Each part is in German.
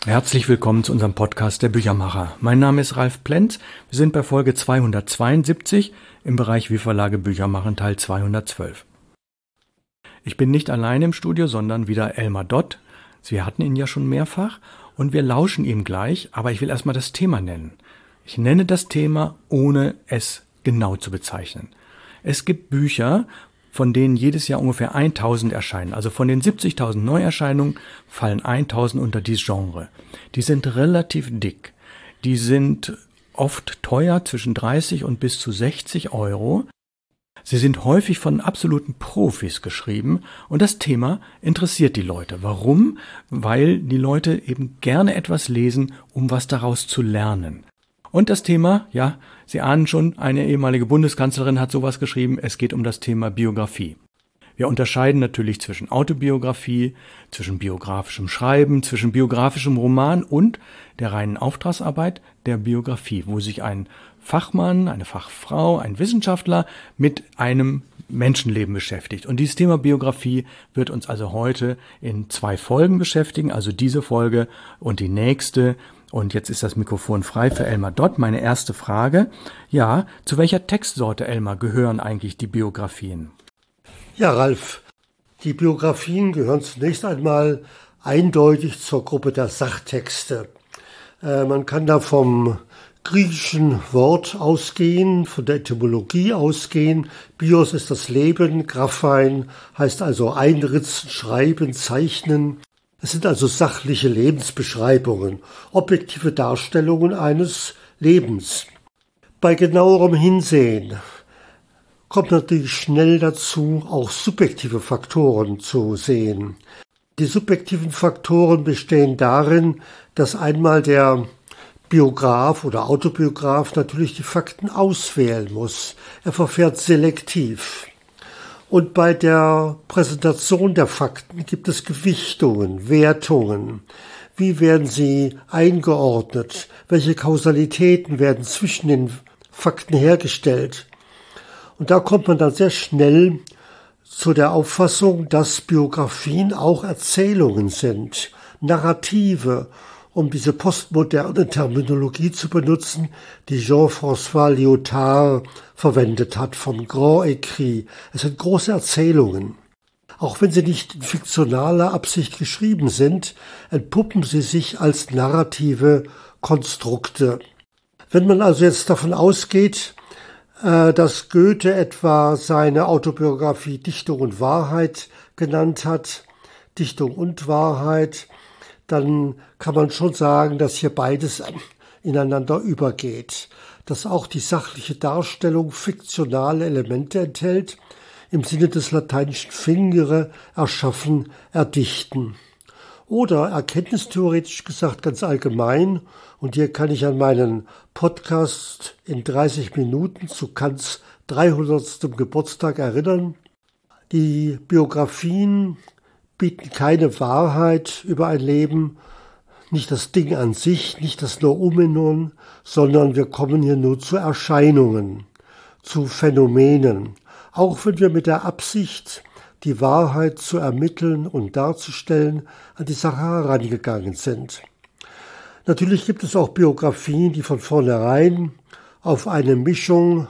Herzlich willkommen zu unserem Podcast der Büchermacher. Mein Name ist Ralf Plenz. Wir sind bei Folge 272 im Bereich Wie Verlage Bücher machen, Teil 212. Ich bin nicht allein im Studio, sondern wieder Elmar Dott. Sie hatten ihn ja schon mehrfach und wir lauschen ihm gleich, aber ich will erstmal das Thema nennen. Ich nenne das Thema, ohne es genau zu bezeichnen. Es gibt Bücher, von denen jedes Jahr ungefähr 1000 erscheinen. Also von den 70.000 Neuerscheinungen fallen 1000 unter dieses Genre. Die sind relativ dick. Die sind oft teuer, zwischen 30 und bis zu 60 Euro. Sie sind häufig von absoluten Profis geschrieben und das Thema interessiert die Leute. Warum? Weil die Leute eben gerne etwas lesen, um was daraus zu lernen. Und das Thema, ja, Sie ahnen schon, eine ehemalige Bundeskanzlerin hat sowas geschrieben, es geht um das Thema Biografie. Wir unterscheiden natürlich zwischen Autobiografie, zwischen biografischem Schreiben, zwischen biografischem Roman und der reinen Auftragsarbeit der Biografie, wo sich ein Fachmann, eine Fachfrau, ein Wissenschaftler mit einem Menschenleben beschäftigt. Und dieses Thema Biografie wird uns also heute in 2 Folgen beschäftigen, also diese Folge und die nächste. Und jetzt ist das Mikrofon frei für Elmar Dott. Meine erste Frage, ja, zu welcher Textsorte, Elmar, gehören eigentlich die Biografien? Ja, Ralf, die Biografien gehören zunächst einmal eindeutig zur Gruppe der Sachtexte. Man kann da vom griechischen Wort ausgehen, von der Etymologie ausgehen. Bios ist das Leben, Graphein heißt also einritzen, schreiben, zeichnen. Es sind also sachliche Lebensbeschreibungen, objektive Darstellungen eines Lebens. Bei genauerem Hinsehen kommt natürlich schnell dazu, auch subjektive Faktoren zu sehen. Die subjektiven Faktoren bestehen darin, dass einmal der Biograf oder Autobiograf natürlich die Fakten auswählen muss. Er verfährt selektiv. Und bei der Präsentation der Fakten gibt es Gewichtungen, Wertungen. Wie werden sie eingeordnet? Welche Kausalitäten werden zwischen den Fakten hergestellt? Und da kommt man dann sehr schnell zu der Auffassung, dass Biografien auch Erzählungen sind, Narrative, um diese postmoderne Terminologie zu benutzen, die Jean-François Lyotard verwendet hat, vom Grand Écrit. Es sind große Erzählungen. Auch wenn sie nicht in fiktionaler Absicht geschrieben sind, entpuppen sie sich als narrative Konstrukte. Wenn man also jetzt davon ausgeht, dass Goethe etwa seine Autobiografie Dichtung und Wahrheit genannt hat, Dichtung und Wahrheit, dann kann man schon sagen, dass hier beides ineinander übergeht, dass auch die sachliche Darstellung fiktionale Elemente enthält, im Sinne des lateinischen fingere, erschaffen, erdichten. Oder erkenntnistheoretisch gesagt ganz allgemein, und hier kann ich an meinen Podcast in 30 Minuten zu Kants 300. Geburtstag erinnern, die Biografien bieten keine Wahrheit über ein Leben, nicht das Ding an sich, nicht das Noumenon, sondern wir kommen hier nur zu Erscheinungen, zu Phänomenen. Auch wenn wir mit der Absicht, die Wahrheit zu ermitteln und darzustellen, an die Sache herangegangen sind. Natürlich gibt es auch Biografien, die von vornherein auf eine Mischung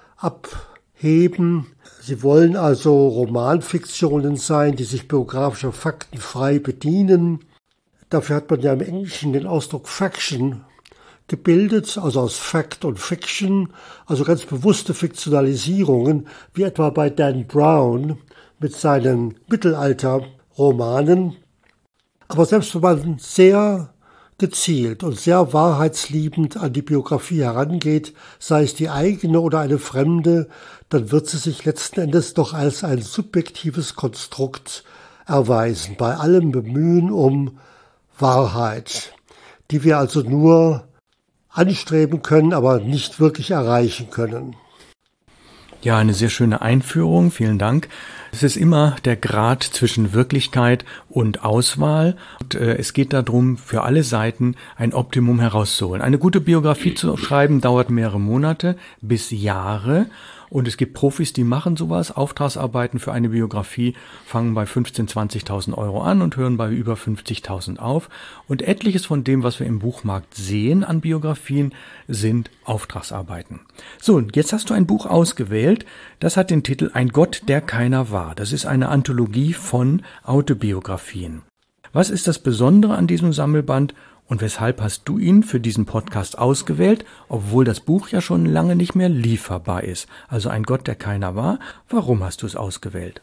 abheben. Sie wollen also Romanfiktionen sein, die sich biografischer Fakten frei bedienen. Dafür hat man ja im Englischen den Ausdruck Faction gebildet, also aus Fact und Fiction, also ganz bewusste Fiktionalisierungen, wie etwa bei Dan Brown mit seinen Mittelalterromanen. Aber selbst wenn man sehr gezielt und sehr wahrheitsliebend an die Biografie herangeht, sei es die eigene oder eine fremde, dann wird sie sich letzten Endes doch als ein subjektives Konstrukt erweisen, bei allem Bemühen um Wahrheit, die wir also nur anstreben können, aber nicht wirklich erreichen können. Ja, eine sehr schöne Einführung, vielen Dank. Es ist immer der Grad zwischen Wirklichkeit und Auswahl. Und, es geht darum, für alle Seiten ein Optimum herauszuholen. Eine gute Biografie zu schreiben dauert mehrere Monate bis Jahre. Und es gibt Profis, die machen sowas. Auftragsarbeiten für eine Biografie fangen bei 15.000, 20.000 Euro an und hören bei über 50.000 auf. Und etliches von dem, was wir im Buchmarkt sehen an Biografien, sind Auftragsarbeiten. So, und jetzt hast du ein Buch ausgewählt. Das hat den Titel Ein Gott, der keiner war. Das ist eine Anthologie von Autobiografien. Was ist das Besondere an diesem Sammelband und weshalb hast du ihn für diesen Podcast ausgewählt, obwohl das Buch ja schon lange nicht mehr lieferbar ist? Also Ein Gott, der keiner war. Warum hast du es ausgewählt?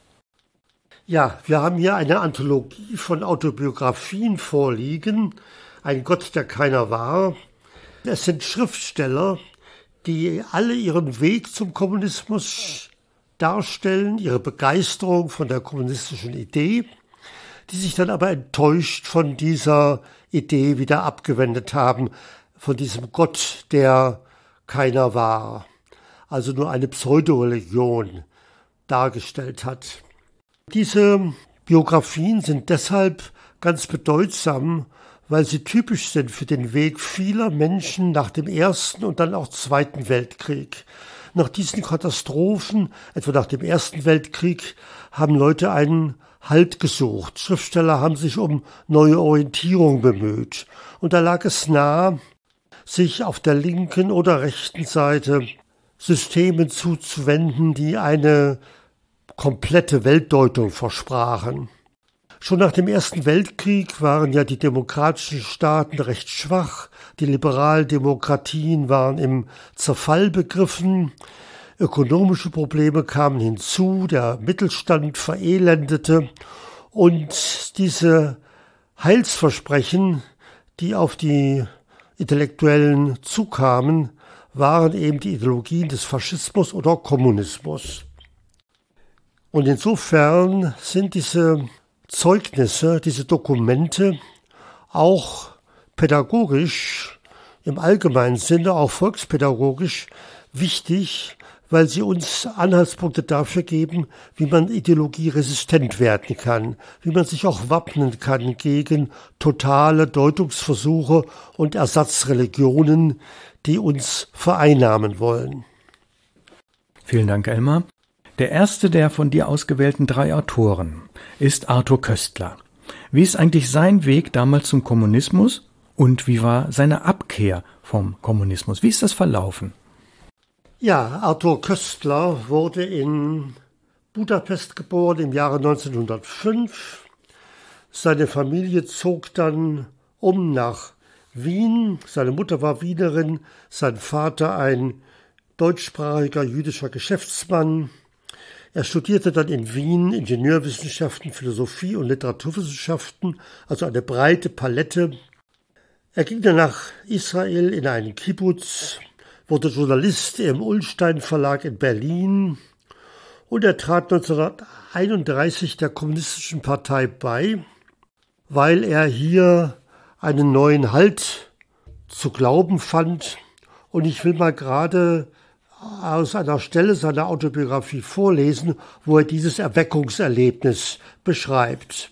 Ja, wir haben hier eine Anthologie von Autobiografien vorliegen. Ein Gott, der keiner war. Es sind Schriftsteller, die alle ihren Weg zum Kommunismus darstellen, ihre Begeisterung von der kommunistischen Idee, die sich dann aber enttäuscht von dieser Idee wieder abgewendet haben, von diesem Gott, der keiner war, also nur eine Pseudoreligion dargestellt hat. Diese Biografien sind deshalb ganz bedeutsam, weil sie typisch sind für den Weg vieler Menschen nach dem Ersten und dann auch Zweiten Weltkrieg. Nach diesen Katastrophen, etwa nach dem Ersten Weltkrieg, haben Leute einen Halt gesucht. Schriftsteller haben sich um neue Orientierung bemüht. Und da lag es nahe, sich auf der linken oder rechten Seite Systemen zuzuwenden, die eine komplette Weltdeutung versprachen. Schon nach dem Ersten Weltkrieg waren ja die demokratischen Staaten recht schwach, die liberalen Demokratien waren im Zerfall begriffen, ökonomische Probleme kamen hinzu, der Mittelstand verelendete und diese Heilsversprechen, die auf die Intellektuellen zukamen, waren eben die Ideologien des Faschismus oder Kommunismus. Und insofern sind diese Zeugnisse, diese Dokumente auch pädagogisch, im allgemeinen Sinne auch volkspädagogisch wichtig, weil sie uns Anhaltspunkte dafür geben, wie man ideologieresistent werden kann, wie man sich auch wappnen kann gegen totale Deutungsversuche und Ersatzreligionen, die uns vereinnahmen wollen. Vielen Dank, Elmar. Der erste der von dir ausgewählten 3 Autoren ist Arthur Koestler. Wie ist eigentlich sein Weg damals zum Kommunismus und wie war seine Abkehr vom Kommunismus? Wie ist das verlaufen? Ja, Arthur Koestler wurde in Budapest geboren im Jahre 1905. Seine Familie zog dann nach Wien. Seine Mutter war Wienerin, sein Vater ein deutschsprachiger jüdischer Geschäftsmann. Er studierte dann in Wien Ingenieurwissenschaften, Philosophie und Literaturwissenschaften, also eine breite Palette. Er ging dann nach Israel in einen Kibbutz, wurde Journalist im Ullstein Verlag in Berlin und er trat 1931 der Kommunistischen Partei bei, weil er hier einen neuen Halt zu glauben fand. Und ich will mal gerade aus einer Stelle seiner Autobiografie vorlesen, wo er dieses Erweckungserlebnis beschreibt.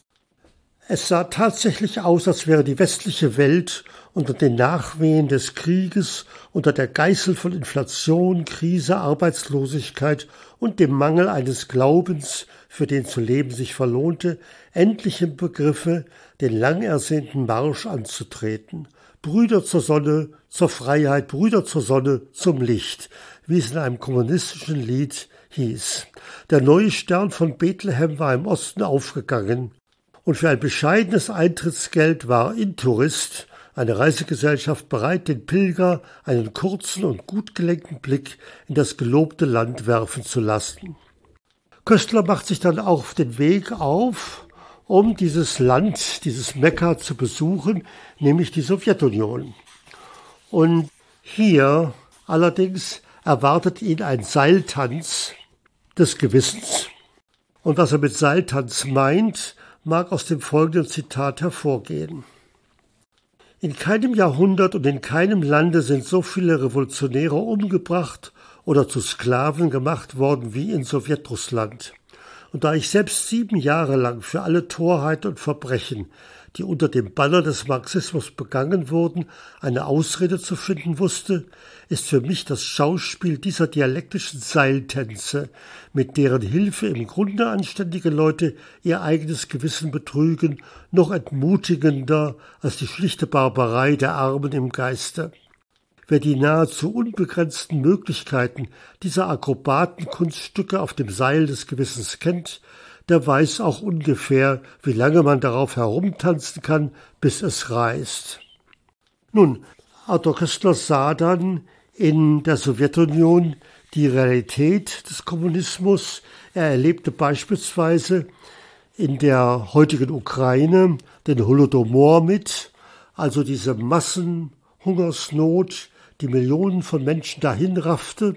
Es sah tatsächlich aus, als wäre die westliche Welt unter den Nachwehen des Krieges, unter der Geißel von Inflation, Krise, Arbeitslosigkeit und dem Mangel eines Glaubens, für den zu leben sich verlohnte, endlich im Begriffe, den lang ersehnten Marsch anzutreten. Brüder zur Sonne, zur Freiheit, Brüder zur Sonne, zum Licht, wie es in einem kommunistischen Lied hieß. Der neue Stern von Bethlehem war im Osten aufgegangen und für ein bescheidenes Eintrittsgeld war Intourist, eine Reisegesellschaft, bereit, den Pilger einen kurzen und gut gelenkten Blick in das gelobte Land werfen zu lassen. Koestler macht sich dann auch auf den Weg auf, um dieses Land, dieses Mekka zu besuchen, nämlich die Sowjetunion. Und hier allerdings erwartet ihn ein Seiltanz des Gewissens. Und was er mit Seiltanz meint, mag aus dem folgenden Zitat hervorgehen. In keinem Jahrhundert und in keinem Lande sind so viele Revolutionäre umgebracht oder zu Sklaven gemacht worden wie in Sowjetrussland. Und da ich selbst 7 Jahre lang für alle Torheit und Verbrechen, die unter dem Banner des Marxismus begangen wurden, eine Ausrede zu finden wusste, ist für mich das Schauspiel dieser dialektischen Seiltänze, mit deren Hilfe im Grunde anständige Leute ihr eigenes Gewissen betrügen, noch entmutigender als die schlichte Barbarei der Armen im Geiste. Wer die nahezu unbegrenzten Möglichkeiten dieser Akrobatenkunststücke auf dem Seil des Gewissens kennt, der weiß auch ungefähr, wie lange man darauf herumtanzen kann, bis es reißt. Nun, Arthur Koestler sah dann in der Sowjetunion die Realität des Kommunismus. Er erlebte beispielsweise in der heutigen Ukraine den Holodomor mit, also diese Massenhungersnot, die Millionen von Menschen dahin raffte.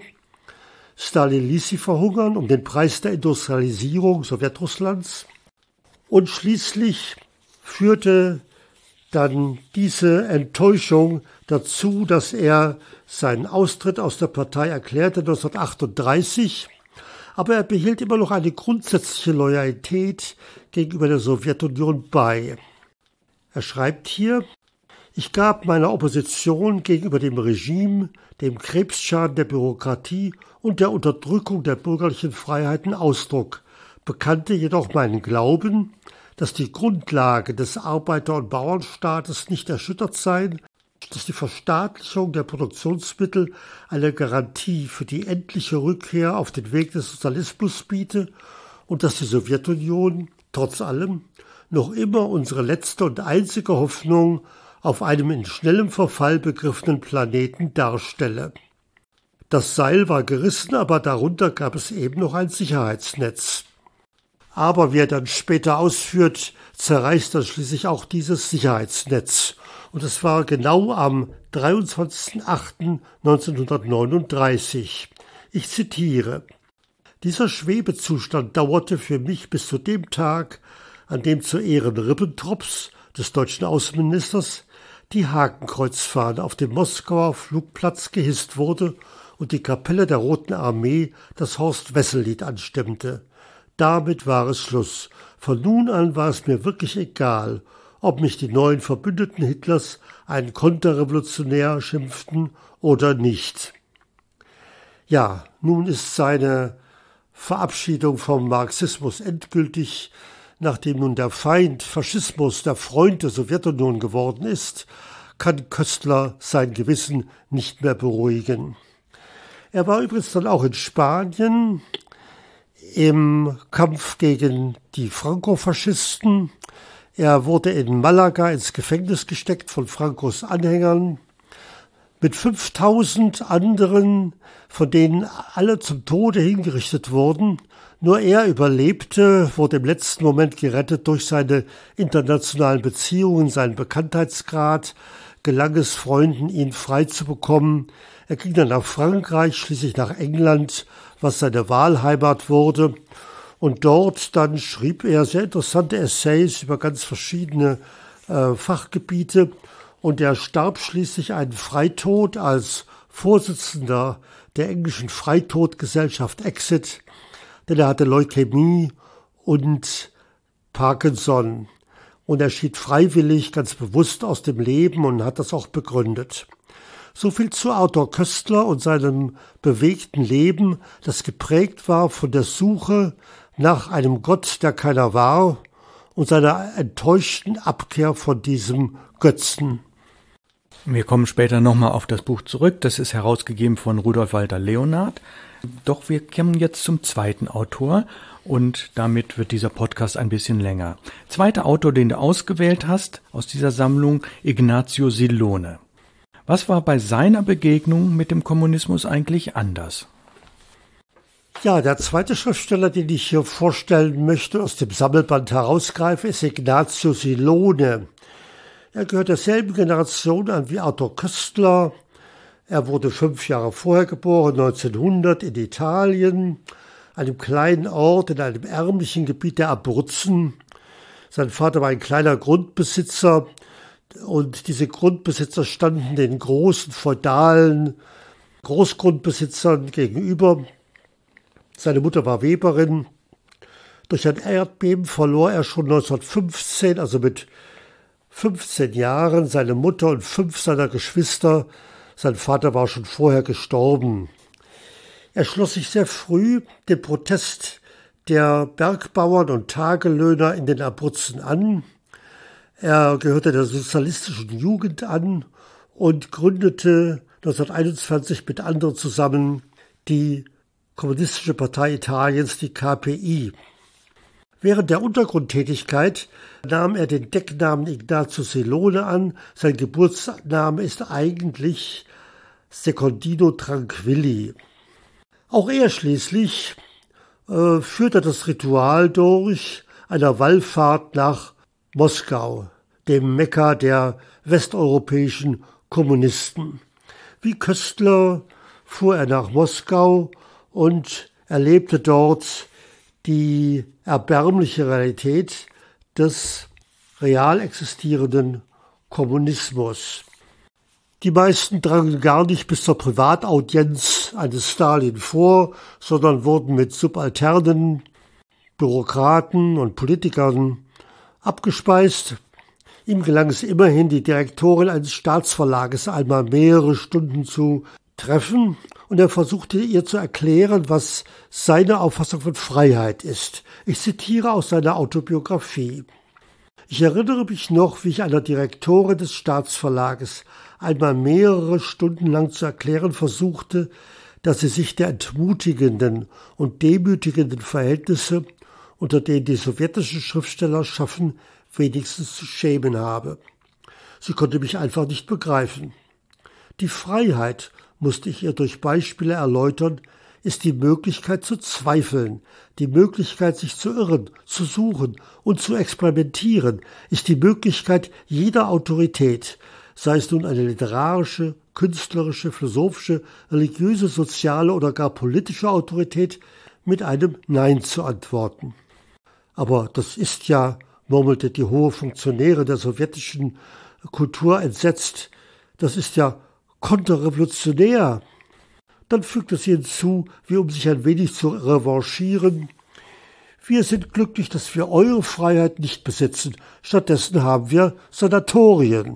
Stalin ließ sie verhungern um den Preis der Industrialisierung Sowjetrusslands. Und schließlich führte dann diese Enttäuschung dazu, dass er seinen Austritt aus der Partei erklärte 1938. Aber er behielt immer noch eine grundsätzliche Loyalität gegenüber der Sowjetunion bei. Er schreibt hier: Ich gab meiner Opposition gegenüber dem Regime, dem Krebsschaden der Bürokratie und der Unterdrückung der bürgerlichen Freiheiten Ausdruck, bekannte jedoch meinen Glauben, dass die Grundlagen des Arbeiter- und Bauernstaates nicht erschüttert seien, dass die Verstaatlichung der Produktionsmittel eine Garantie für die endliche Rückkehr auf den Weg des Sozialismus biete und dass die Sowjetunion, trotz allem, noch immer unsere letzte und einzige Hoffnung auf einem in schnellem Verfall begriffenen Planeten darstelle. Das Seil war gerissen, aber darunter gab es eben noch ein Sicherheitsnetz. Aber wie er dann später ausführt, zerreißt dann schließlich auch dieses Sicherheitsnetz. Und es war genau am 23.08.1939. Ich zitiere: Dieser Schwebezustand dauerte für mich bis zu dem Tag, an dem zu Ehren Ribbentrops, des deutschen Außenministers, die Hakenkreuzfahne auf dem Moskauer Flugplatz gehisst wurde und die Kapelle der Roten Armee das Horst-Wessel-Lied anstimmte. Damit war es Schluss. Von nun an war es mir wirklich egal, ob mich die neuen Verbündeten Hitlers einen Konterrevolutionär schimpften oder nicht. Ja, nun ist seine Verabschiedung vom Marxismus endgültig, nachdem nun der Feind Faschismus der Freund der Sowjetunion geworden ist, kann Koestler sein Gewissen nicht mehr beruhigen. Er war übrigens dann auch in Spanien im Kampf gegen die Franco-Faschisten. Er wurde in Malaga ins Gefängnis gesteckt von Francos Anhängern mit 5000 anderen, von denen alle zum Tode hingerichtet wurden. Nur er überlebte, wurde im letzten Moment gerettet durch seine internationalen Beziehungen, seinen Bekanntheitsgrad, gelang es Freunden, ihn frei zu bekommen. Er ging dann nach Frankreich, schließlich nach England, was seine Wahlheimat wurde. Und dort dann schrieb er sehr interessante Essays über ganz verschiedene Fachgebiete. Und er starb schließlich einen Freitod als Vorsitzender der englischen Freitodgesellschaft Exit, denn er hatte Leukämie und Parkinson. Und er schied freiwillig, ganz bewusst aus dem Leben und hat das auch begründet. So viel zu Arthur Koestler und seinem bewegten Leben, das geprägt war von der Suche nach einem Gott, der keiner war, und seiner enttäuschten Abkehr von diesem Götzen. Wir kommen später nochmal auf das Buch zurück. Das ist herausgegeben von Rudolf Walter Leonhardt. Doch wir kommen jetzt zum zweiten Autor und damit wird dieser Podcast ein bisschen länger. Zweiter Autor, den du ausgewählt hast aus dieser Sammlung, Ignazio Silone. Was war bei seiner Begegnung mit dem Kommunismus eigentlich anders? Ja, der zweite Schriftsteller, den ich hier vorstellen möchte, aus dem Sammelband herausgreife, ist Ignazio Silone. Er gehört derselben Generation an wie Arthur Koestler. Er wurde 5 Jahre vorher geboren, 1900 in Italien, einem kleinen Ort in einem ärmlichen Gebiet der Abruzzen. Sein Vater war ein kleiner Grundbesitzer und diese Grundbesitzer standen den großen feudalen Großgrundbesitzern gegenüber. Seine Mutter war Weberin. Durch ein Erdbeben verlor er schon 1915, also mit 15 Jahren seine Mutter und 5 seiner Geschwister. Sein Vater war schon vorher gestorben. Er schloss sich sehr früh dem Protest der Bergbauern und Tagelöhner in den Abruzzen an. Er gehörte der sozialistischen Jugend an und gründete 1921 mit anderen zusammen die Kommunistische Partei Italiens, die KPI. Während der Untergrundtätigkeit nahm er den Decknamen Ignazio Silone an. Sein Geburtsname ist eigentlich Secondino Tranquilli. Auch er schließlich führte das Ritual durch einer Wallfahrt nach Moskau, dem Mekka der westeuropäischen Kommunisten. Wie Köstler fuhr er nach Moskau und erlebte dort die erbärmliche Realität des real existierenden Kommunismus. Die meisten drangen gar nicht bis zur Privataudienz eines Stalin vor, sondern wurden mit subalternen Bürokraten und Politikern abgespeist. Ihm gelang es immerhin, die Direktorin eines Staatsverlages einmal mehrere Stunden zu treffen, und er versuchte ihr zu erklären, was seine Auffassung von Freiheit ist. Ich zitiere aus seiner Autobiografie. Ich erinnere mich noch, wie ich einer Direktorin des Staatsverlages einmal mehrere Stunden lang zu erklären versuchte, dass sie sich der entmutigenden und demütigenden Verhältnisse, unter denen die sowjetischen Schriftsteller schaffen, wenigstens zu schämen habe. Sie konnte mich einfach nicht begreifen. Die Freiheit, musste ich ihr durch Beispiele erläutern, ist die Möglichkeit zu zweifeln, die Möglichkeit, sich zu irren, zu suchen und zu experimentieren, ist die Möglichkeit jeder Autorität, sei es nun eine literarische, künstlerische, philosophische, religiöse, soziale oder gar politische Autorität, mit einem Nein zu antworten. Aber das ist ja, murmelte die hohe Funktionäre der sowjetischen Kultur entsetzt, das ist ja konterrevolutionär. Dann fügte sie hinzu, wie um sich ein wenig zu revanchieren: Wir sind glücklich, dass wir eure Freiheit nicht besitzen. Stattdessen haben wir Sanatorien.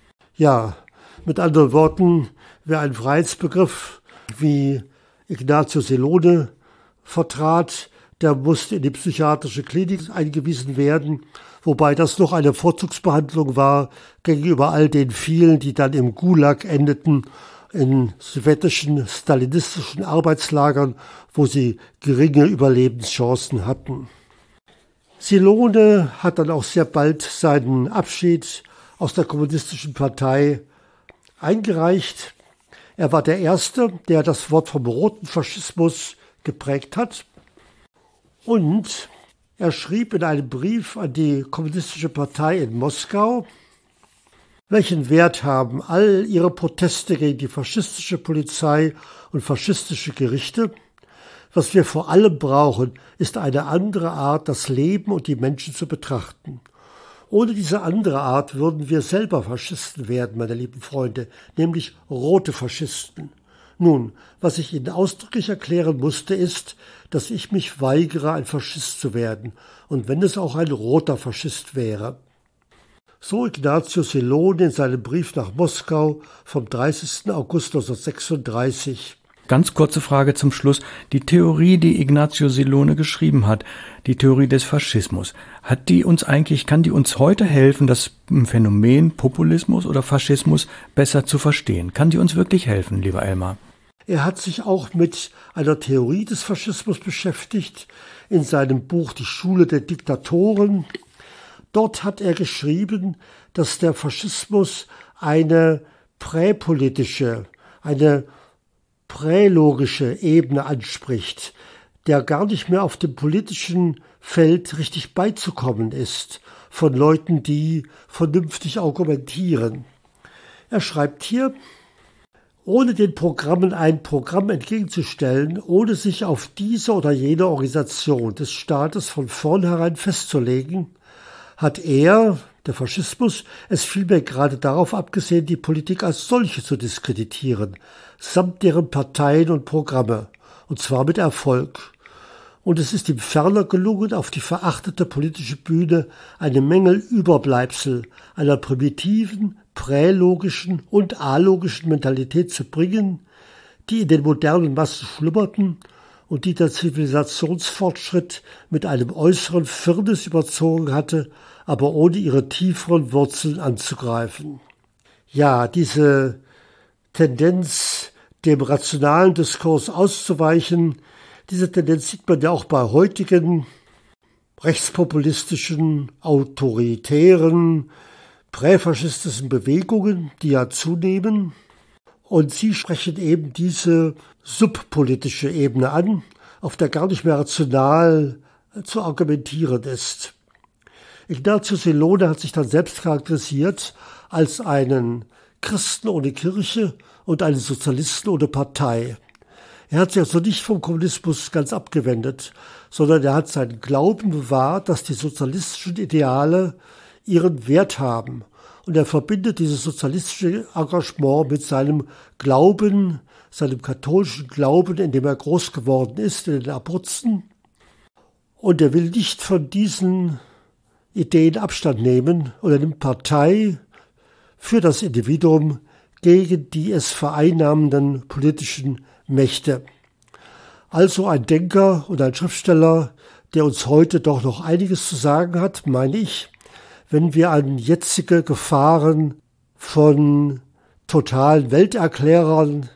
Ja, mit anderen Worten, wer einen Freiheitsbegriff wie Ignazio Silone vertrat, der musste in die psychiatrische Klinik eingewiesen werden, wobei das noch eine Vorzugsbehandlung war gegenüber all den vielen, die dann im Gulag endeten, in sowjetischen, stalinistischen Arbeitslagern, wo sie geringe Überlebenschancen hatten. Silone hat dann auch sehr bald seinen Abschied aus der Kommunistischen Partei eingereicht. Er war der Erste, der das Wort vom roten Faschismus geprägt hat. Und er schrieb in einem Brief an die Kommunistische Partei in Moskau: Welchen Wert haben all ihre Proteste gegen die faschistische Polizei und faschistische Gerichte? Was wir vor allem brauchen, ist eine andere Art, das Leben und die Menschen zu betrachten. Ohne diese andere Art würden wir selber Faschisten werden, meine lieben Freunde, nämlich rote Faschisten. Nun, was ich Ihnen ausdrücklich erklären musste, ist, dass ich mich weigere, ein Faschist zu werden, und wenn es auch ein roter Faschist wäre. So Ignazio Silone in seinem Brief nach Moskau vom 30. August 1936. Ganz kurze Frage zum Schluss. Die Theorie, die Ignazio Silone geschrieben hat, die Theorie des Faschismus, kann die uns heute helfen, das Phänomen Populismus oder Faschismus besser zu verstehen? Kann die uns wirklich helfen, lieber Elmar? Er hat sich auch mit einer Theorie des Faschismus beschäftigt in seinem Buch Die Schule der Diktatoren. Dort hat er geschrieben, dass der Faschismus eine präpolitische, eine prälogische Ebene anspricht, der gar nicht mehr auf dem politischen Feld richtig beizukommen ist von Leuten, die vernünftig argumentieren. Er schreibt hier: Ohne den Programmen ein Programm entgegenzustellen, ohne sich auf diese oder jene Organisation des Staates von vornherein festzulegen, hat er, der Faschismus, es vielmehr gerade darauf abgesehen, die Politik als solche zu diskreditieren, samt deren Parteien und Programme, und zwar mit Erfolg. Und es ist ihm ferner gelungen, auf die verachtete politische Bühne eine Menge Überbleibsel einer primitiven, prälogischen und alogischen Mentalität zu bringen, die in den modernen Massen schlummerten und die der Zivilisationsfortschritt mit einem äußeren Firnis überzogen hatte, aber ohne ihre tieferen Wurzeln anzugreifen. Ja, diese Tendenz, dem rationalen Diskurs auszuweichen, diese Tendenz sieht man ja auch bei heutigen rechtspopulistischen, autoritären, präfaschistischen Bewegungen, die ja zunehmen. Und sie sprechen eben diese subpolitische Ebene an, auf der gar nicht mehr rational zu argumentieren ist. Ignazio Silone hat sich dann selbst charakterisiert als einen Christen ohne Kirche und einen Sozialisten ohne Partei. Er hat sich also nicht vom Kommunismus ganz abgewendet, sondern er hat seinen Glauben bewahrt, dass die sozialistischen Ideale ihren Wert haben. Und er verbindet dieses sozialistische Engagement mit seinem Glauben, seinem katholischen Glauben, in dem er groß geworden ist, in den Abruzzen. Und er will nicht von diesen Ideen Abstand nehmen oder nimmt Partei für das Individuum gegen die es vereinnahmenden politischen Mächte. Also ein Denker und ein Schriftsteller, der uns heute doch noch einiges zu sagen hat, meine ich, wenn wir an jetzige Gefahren von totalen Welterklärern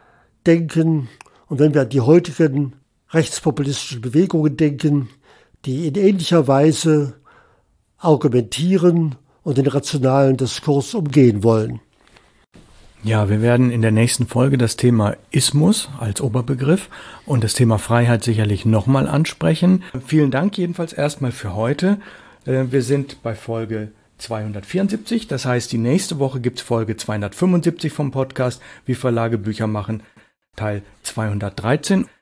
denken und wenn wir an die heutigen rechtspopulistischen Bewegungen denken, die in ähnlicher Weise argumentieren und den rationalen Diskurs umgehen wollen. Ja, wir werden in der nächsten Folge das Thema Ismus als Oberbegriff und das Thema Freiheit sicherlich nochmal ansprechen. Vielen Dank jedenfalls erstmal für heute. Wir sind bei Folge 274, das heißt, die nächste Woche gibt es Folge 275 vom Podcast Wie Verlage Bücher machen, Teil 213.